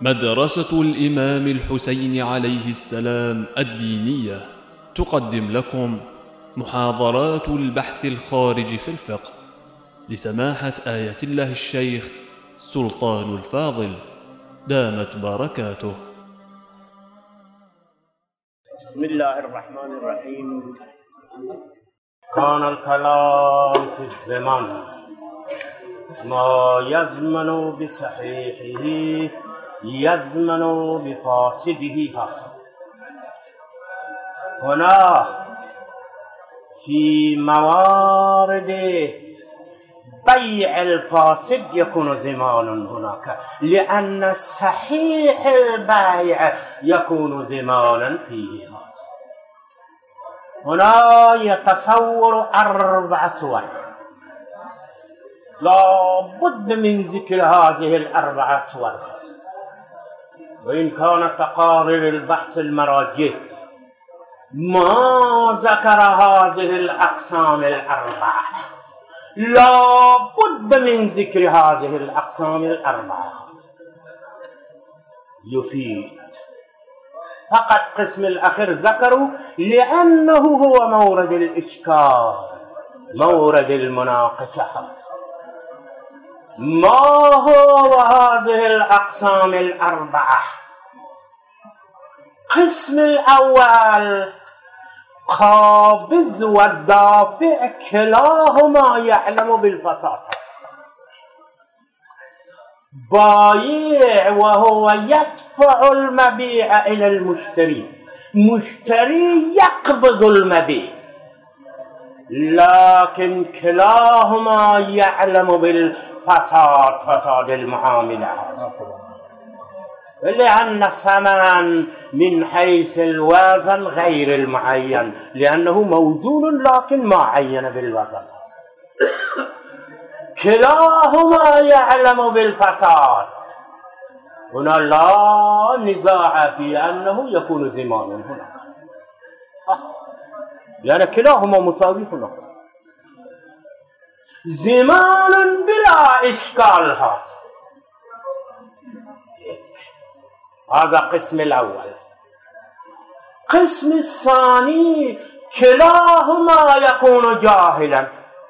مدرسة الإمام الحسين عليه السلام الدينية تقدم لكم محاضرات البحث الخارج في الفقه لسماحة آية الله الشيخ سلطان الفاضل دامت بركاته. بسم الله الرحمن الرحيم. كان الكلام في الزمان ما يزمن بصحيحه يزمن بفاسده حاصل. هنا في موارد بيع الفاسد يكون زمان هناك، لأن صحيح البيع يكون زمانا فيه حاصل. هنا يتصور 4 صور، لا بد من ذكر هذه 4 صور، وإن كان تقارير البحث المراجع ما ذكر هذه الأقسام 4. لا بد من ذكر هذه الأقسام 4. يفيد فقط قسم الأخير ذكروا لأنه هو مورد الإشكال، مورد المناقشة. ما هو هذه الأقسام 4؟ قسم الأول قابض والدافع كلاهما يعلم بالفساد. بايع وهو يدفع المبيع إلى المشتري، مشتري يقبض المبيع، لكن كلاهما يعلم بالفساد، فساد المعاملة، لأن الثمن من حيث الوزن غير المعين، لأنه موزون لكن ما عين بالوزن. كلاهما يعلم بالفساد. هنا لا نزاع في أنه يكون زمانا هناك أصلا، لأن كلاهما مساوي هناك، زمان بلا إشكال حاصل. هذا قسم الأول. قسم الثاني كلاهما يكون جاهلا،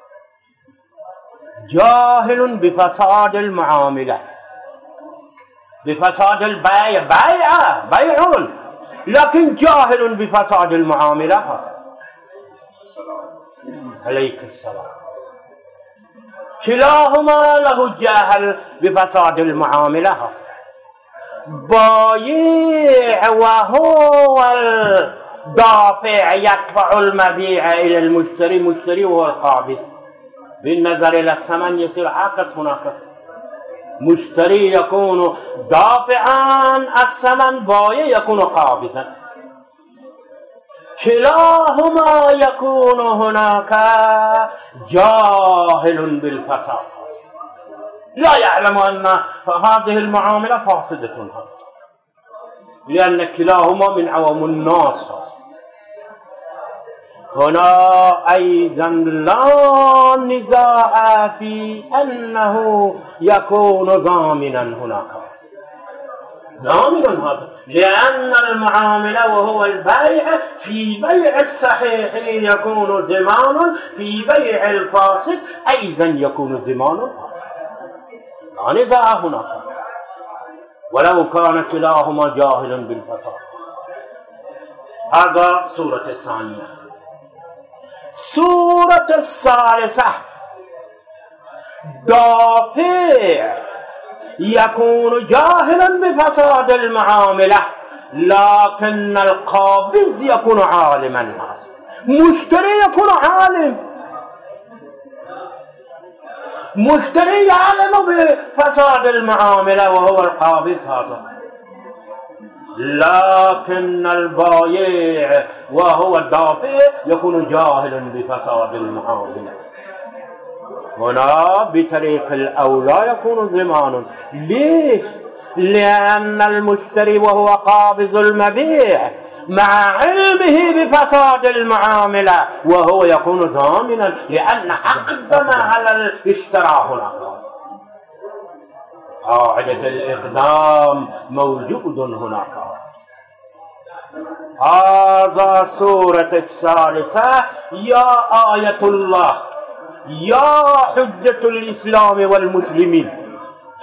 جاهل بفساد المعاملة، بفساد البيع، بيع لكن جاهل بفساد المعاملة. عليك السلام. كلاهما له جاهل بفساد المعاملة. بايع وهو الدافع يدفع المبيع إلى المشتري، مشتري وهو القابض. بالنظر إلى الثمن يصير عكس هناك، مشتري يكون دافعا الثمن، بايع يكون قابضا. كلاهما يكون هناك جاهل بالفساد، لا يعلم أن هذه المعاملة فاسدة، لأن كلاهما من عوام الناس. هنا أيضا لا نزاع في أنه يكون ضامنا هناك، ضامن هذا، لأن المعاملة وهو البيع في بيع الصحيح يكون ضمان، في بيع الفاسد أيضا يكون ضمان، لا نزاع هناك، ولو كان كلاهما جاهلا بالفساد. هذا الصورة الثانية. الصورة الثالثة دافع يكون جاهلا بفساد المعاملة، لكن القابض يكون عالما، مشتري يكون عالم، مشتري يعلم بفساد المعاملة وهو القابض هذا، لكن البايع وهو الدافع يكون جاهلا بفساد المعاملة. هنا بطريق الأولى يكون ضمان. ليش؟ لأن المشتري وهو قابض المبيع مع علمه بفساد المعاملة وهو يكون ضامنا، لأن أقدم على الاشتراء هناك. قاعدة الإقدام موجود هناك. هذا سورة الثالثة يا آية الله يا حجة الإسلام والمسلمين.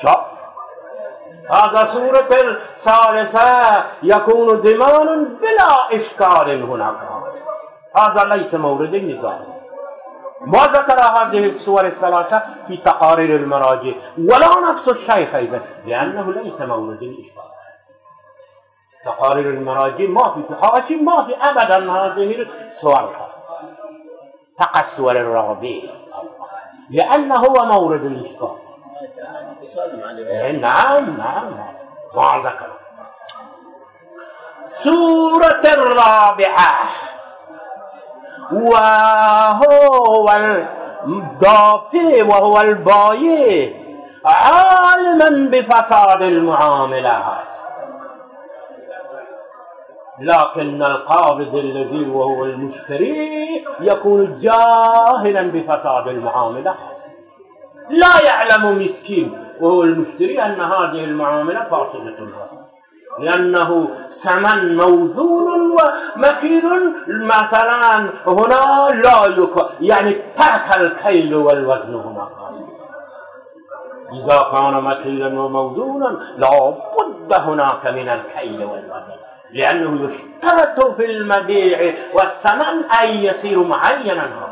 هذا سورة الثالثة يكون زمان بلا إشكال هناك. هذا ليس مورد النزاع. ما ذكر هذه السور الثلاثة في تقارير المراجع ولا نفس الشيخ أيضا، لأنه ليس مورد الإشكال. تقارير المراجع ما في حاشي، ما في أبدا هذه السور فقط السور الرابعة، لأنه هو مورد الإشكال. نعم ما ذكر. سورة الرابعة وهو الضافي وهو البايع عالما بفساد المعاملات، لكن القابض الذي وهو المشتري يكون جاهلا بفساد المعاملات، لا يعلم مسكين وهو المشتري أن هذه المعاملة فاسدة، لأنه ثمن موزون ومكيل مثلا هنا لا يعني ترك الكيل والوزن هنا. إذا كان مكيلا وموزونا لا بد هناك من الكيل والوزن، لأنه يشترط في المبيع والثمن أن يصير معينا.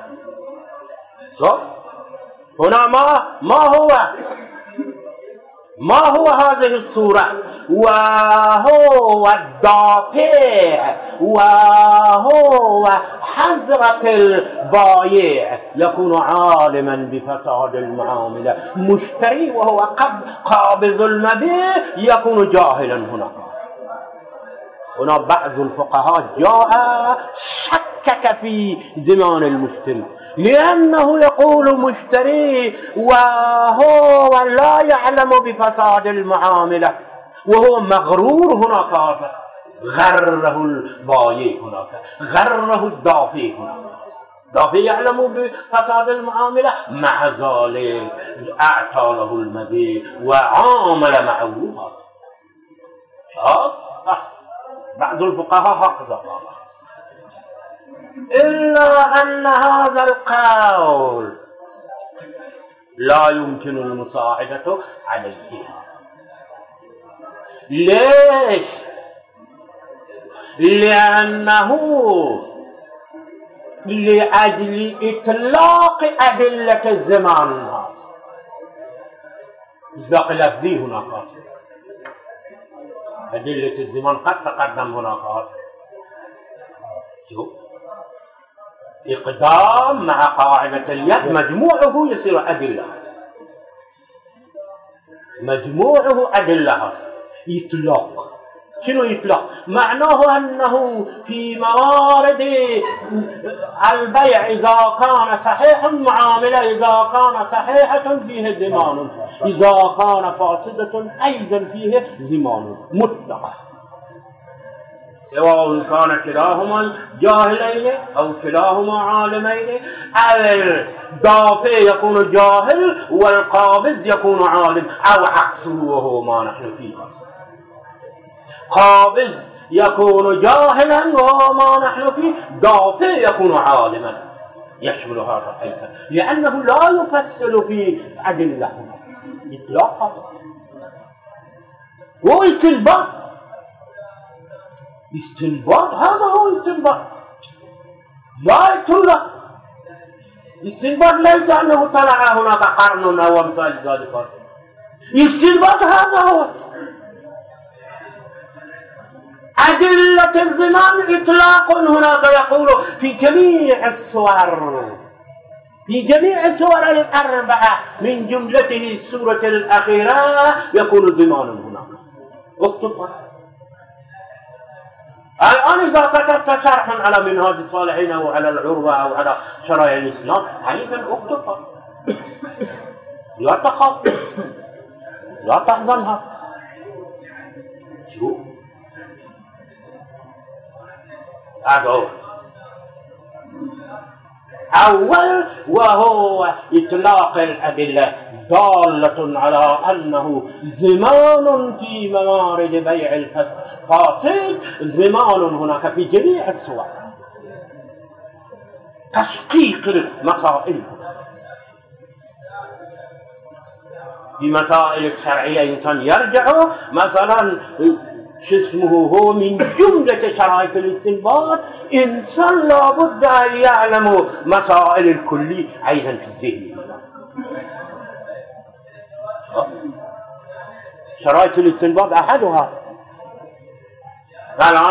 هنا ما هو هذه الصورة؟ وهو الدافع وهو حضرة البايع يكون عالما بفساد المعاملة، مشتري وهو قابض المبيع يكون جاهلا. هنا بعض الفقهاء جاء شكك في زمان المشتري، لأنه يقول مشتري وهو لا يعلم بفساد المعاملة وهو مغرور. هناك غره البايع، هناك غره الدافع. الدافع يعلم بفساد المعاملة، مع ذلك أعطى له المبيع وعامل معه. بعض الفقهاء هكذا قال، إلا أن هذا القول لا يمكن المساعدة عليه. ليش؟ لأنه لأجل إطلاق أدلة الزمان هذا، إطلاق لفظي هناك، أدلة الزمان قد تقدم هناك. شوف إقدام مع قاعدة اليد مجموعه يصير أدلة، مجموعه أدلة. إطلاق شنو إطلاق؟ معناه أنه في موارد البيع إذا كان صحيح، المعاملة إذا كان صحيحة فيه زمان، إذا كان فاسدة أيضا فيه زمان مطلقة، سواء كان كلاهما جاهلين أو كلاهما عالمين. الدافع يكون جاهل والقابض يكون عالم، أو عكسه وهو ما نحن فيه. قابض يكون جاهلا وهو ما نحن فيه، دافع يكون عالما، يشمل هذا أيضا، لأنه لا يفصل في أدلة إطلاقا. هو استنباط، هذا هو استنباط لا يتولى. استنباط ليس أنه طلع هناك قرن أو أمثال ذلك، استنباط هذا هو أدلة الزمان إطلاق. هناك يقول في جميع السور، في جميع السور الأربعة من جملته السورة الأخيرة يكون زمان هناك. اكتب الآن إذا كتبت شرحا على منهاج الصالحين أو على العروة أو على شرائع الإسلام أيضا اكتب، لا تخاف لا تحزنها. شوف أول وهو إطلاق الأدلة دالة على أنه زمان في موارد بيع الفاسد، زمان هناك في جميع الصور. تشقيق المسائل في مسائل الشرعية الإنسان يرجع مثلا هو من جملة شرائط الاستنباط إنسان لابد أن يعلم مسائل الكلي أيضا في الذهن. شرائط الاستنباط أحدها الآن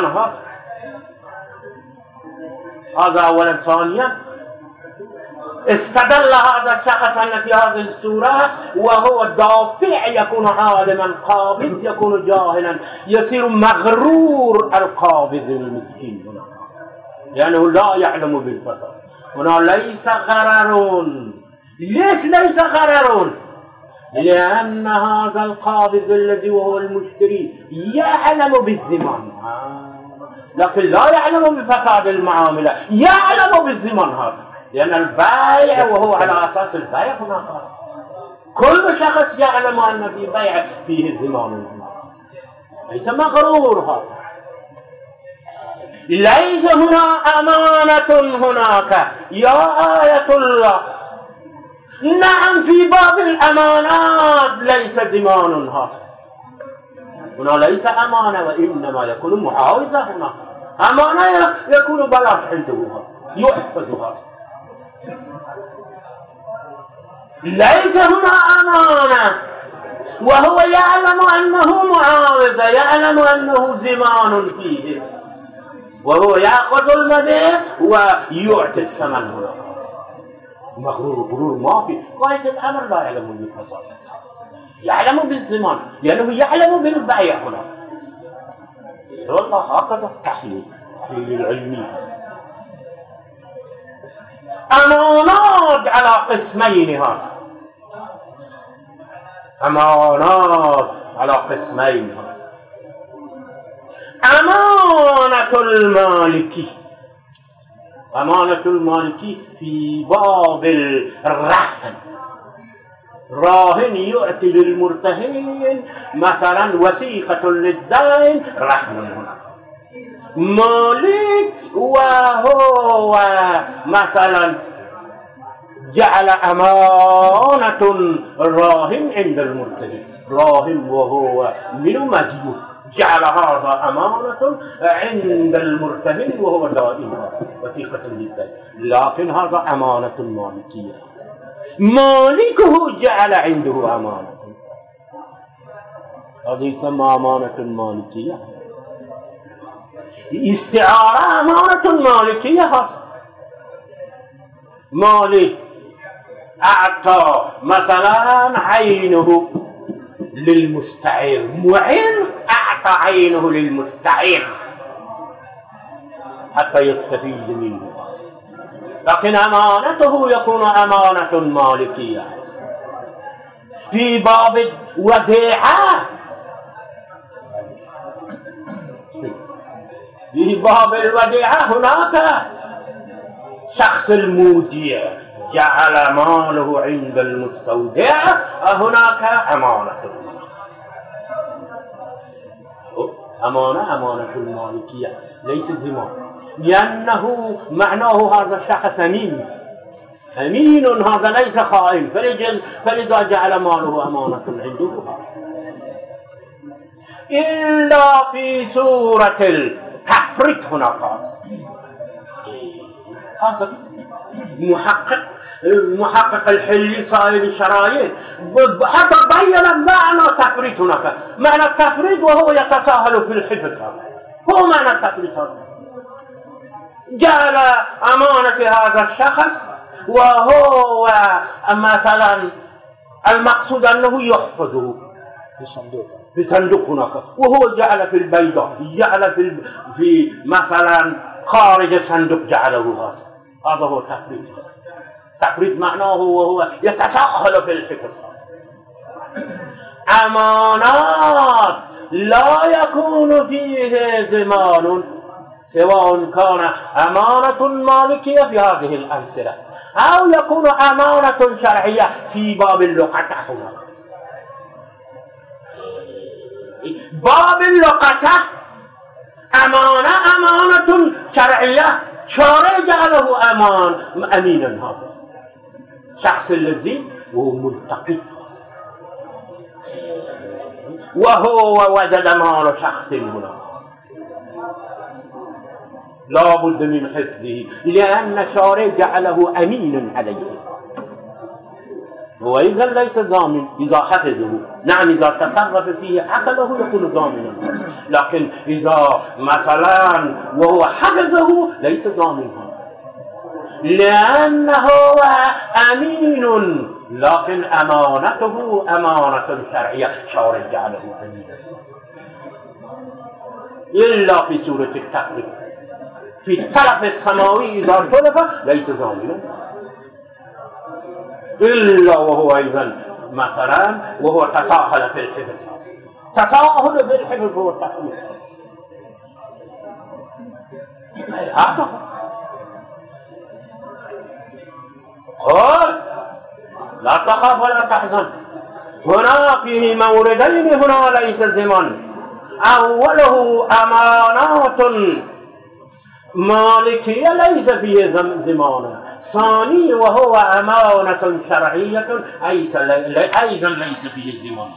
هذا أولا. ثانيا استدل هذا الشخص أن في هذه السورة وهو دافع يكون عالما قابض يكون جاهلا، يصير مغرور القابض المسكين هنا لأنه لا يعلم بالفساد. هنا ليس غرر. ليش ليس غرر؟ لأن هذا القابض الذي وهو المشتري يعلم بالزمان لكن لا يعلم بفساد المعاملة، يعلم بالزمان هذا، لأن البائع وهو على أساس البيع هناك كل شخص يعلم أن في بيع فيه زمان، ليس مغرور هذا. ليس هنا أمانة هناك يا آية الله. نعم في باب الأمانات ليس زمان هذا، هنا ليس أمانة وإنما يكون محاوزة. هنا أمانة يكون بلاش عنده هذا يحفظ هذا. ليس هنا أمانة وهو يعلم أنه معاوزة، يعلم أنه زمان فيه وهو يأخذ المبيع ويعطي الثمن. هنا مغرور غرور ما في غاية الأمر لا يعلم بالفساد، يعلم بالزمان لأنه يعلم بالبيع. هنا والله هكذا التحليل العلمي. أمانات على قسمين. هذا أمانات على قسمين. أمانة المالكي. أمانة المالكي في باب الرهن. راهن يعطي للمرتهن مثلا وثيقة للدين رهن. مالك وهو مثلا جعل أمانة الراهن عند المرتهن. راهن وهو من مديون جعل هذا أمانة عند المرتهن وهو دائم وثيقة للدين، لكن هذا أمانة مالكية. مالكه جعل عنده أمانة، هذا يسمى أمانة مالكية. استعارة أمانة مالكية. هذا مالك أعطى مثلا عينه للمستعير، معير أعطى عينه للمستعير حتى يستفيد منه، لكن أمانته يكون أمانة مالكية. في باب الوديعة، في باب الوديعة هناك شخص المودع جعل ماله عند المستودع، هناك أمانة. أمانة المالكية ليس زمان، لأنه معناه هذا الشخص أمين. أمين هذا ليس خائن، فلذا جعل ماله أمانة عنده. إلا في سورة التفريط هناك هذا محقق الحل سائل الشرائع حتى بين معنى التفريط. هناك معنى التفريط وهو يتساهل في الحفظ، هو معنى التفريط. جعل أمانة هذا الشخص وهو مثلا المقصود أنه يحفظه في صندوق هناك، وهو جعل في البيضاء، جعل في مثلا خارج الصندوق جعله. هذا هو التفريط. التفريط معناه وهو يتساهل في الحفظ. أمانات لا يكون فيه زمان، سواء كان أمانة مالكية في هذه الأمثلة أو يكون أمانة شرعية في باب اللقطة هنا. باب اللقطة أمانة شرعية شارع جعله أمينا. هذا شخص الذي هو ملتقي وهو وجد مال شخص هنا لا بد من حفظه، لأن الشارع جعله أمينا عليه. هو إذا ليس ضامن إذا حفظه. نعم إذا تصرف فيه عقله يكون ضامنا، لكن إذا مثلا وهو حفظه ليس ضامنا، لأنه أمين، لكن أمانته أمانة شرعية شارع جعله أمينا. إلا في سورة التقريب في الطلب السماوي إذا طلب ليس ضامنا، إلا وهو أيضا مثلا وهو تساهل في الحفظ. تساهل في الحفظ هو التقليد. هذا قال لا تخاف ولا تحزن. هنا فيه موردين هنا ليس زمان. أوله أمانات مالكية ليس فيه زمان، ثاني وهو أمانة شرعية أيضا ليس فيه زمان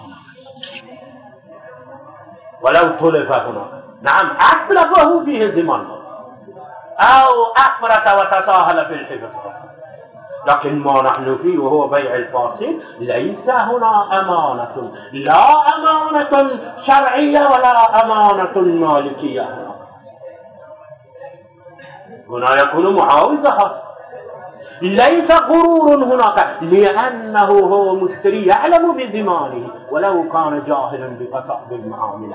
ولو طلب هنا. نعم أطلبه فيه زمان أو أفرط وتساهل في الحفظ، لكن ما نحن فيه وهو بيع الفاسد ليس هنا أمانة، لا أمانة شرعية ولا أمانة مالكية. هنا يكون معاوزة، ليس غرور هناك، لأنه هو مشتري يعلم بزمانه ولو كان جاهلا بفساد المعاملة.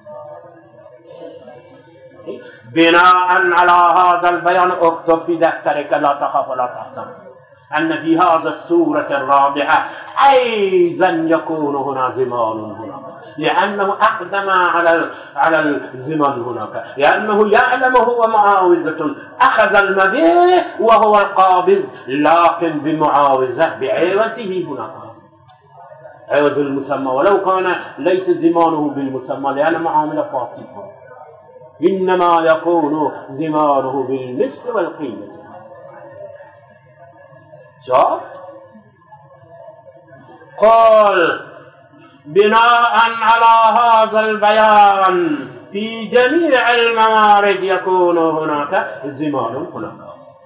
بناء على هذا البيان اكتب في دفترك لا تخاف ولا تحزن أن في هذا السورة الرابعة أيضا يكون هنا زمان هناك، لأنه أقدم على الزمان هناك، لأنه يعلم هو معاوزة أخذ المبيع وهو القابض، لكن بمعاوزة بعوزه هناك عوز المسمى، ولو كان ليس زمانه بالمسمى لأن معاملة فاسدة، إنما يكون زمانه بالمس والقيمة. قال بناء على هذا البيان في جميع الموارد يكون هناك زمان هناك.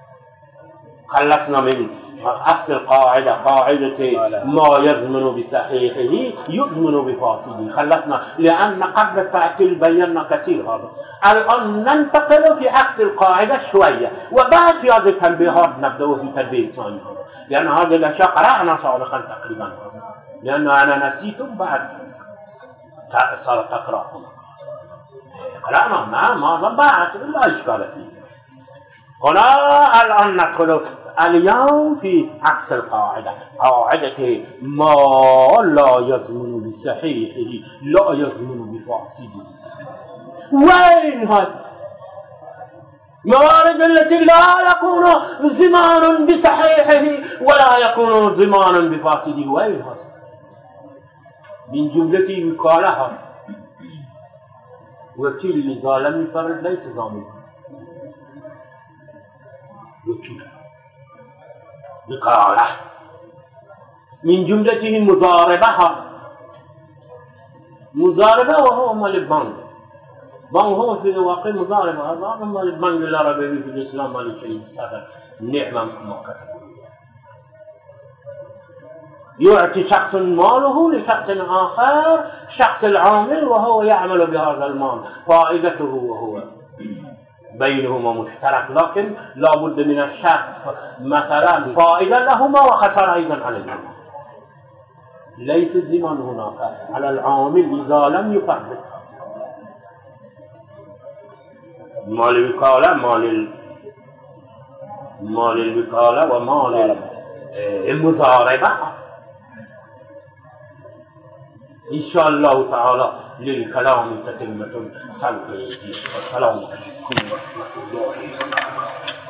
خلصنا من أصل القاعدة، قاعدة ما يزمن بصحيحه يزمن بفاسده، خلصنا، لأن قبل التعطيل بينا كثير هذا. الآن ننتقل في عكس القاعدة شوية، وبعد في هذه التنبيهات نبدأ في تنبيه ثاني، لأن هذه الأشياء قرأنا سابقا تقريبا، لأن أنا نسيت بعد صار تقرأ قرأنا ماذا بعد لا إشكال فيه. هنا الآن ندخل اليوم في عكس القاعدة، قاعدة ما لا يزمن بصحيحه لا يزمن بفاسده. وين هذا؟ موارد التي لا يكون زمان بصحيحه ولا يكون زمان بفاسده، وين هذا؟ من جملة وكالة، وكيل لظالم يفرد ليس ضامن، وكيل وكالة من جملته مزاربة، مزاربة وهو مال البنك، بنك هو في الواقع مزاربة، هذا مال البنك العربي في الإسلام مال الشيء سابق نعمة مؤقتة. يعطي شخص ماله لشخص آخر، شخص العامل وهو يعمل بهذا المال، فائدته وهو بينهما مشترك، لكن لا بد من الشرط مثلا فائدة لهما وخسارة أيضا عليهما. ليس الزمان هناك على العامل إذا لم يفرد. مال الوكالة مال الوكالة ومال المزاربة إن شاء الله تعالى للكلام تتمة سلطة. والسلام عليكم ورحمة الله وبركاته.